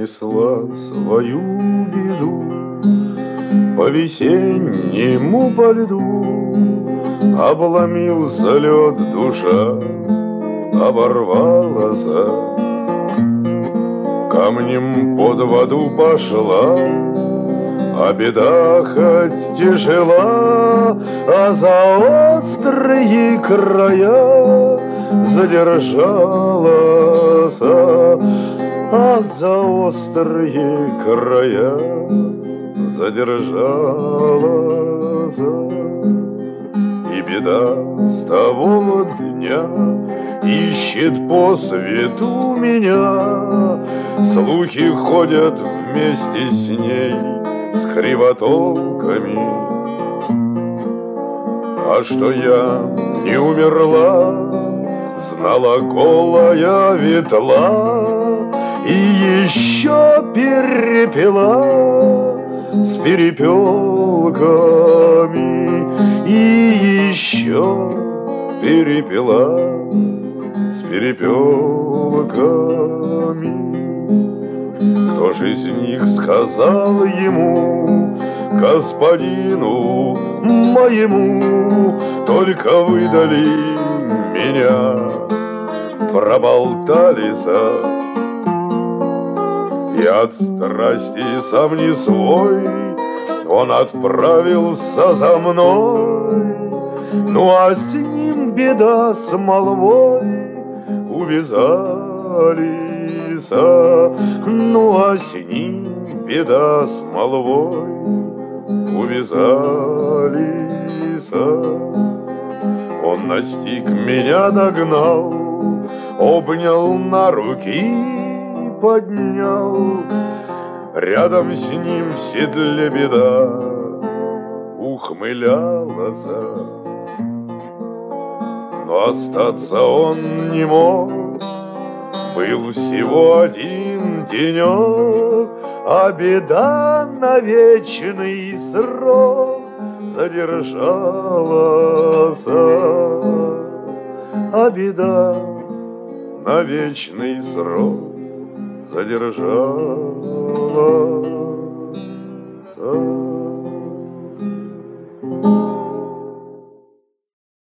несла свою беду по весеннему по льду. Обломился лед, душа оборвалась, камнем под воду пошла, а беда хоть тяжела, а за острые края задержалась, а за острые края задержалась. И беда с того дня ищет по свету меня, слухи ходят вместе с ней, с кривотолками. А что я не умерла, знала голая ветла, и еще перепела с перепелками, и еще перепела с перепелками. Кто же из них сказал ему, господину моему, только выдали меня, проболтались, и от страсти сам не свой он отправился за мной. Ну а с ним беда с молвой увязались, ну а с ним беда с молвой увязались. Он настиг меня, догнал, обнял на руки, поднял. Рядом с ним в седле беда ухмылялась, но остаться он не мог. Был всего один денек, а беда на вечный срок задержалась, а беда на вечный срок задержалась.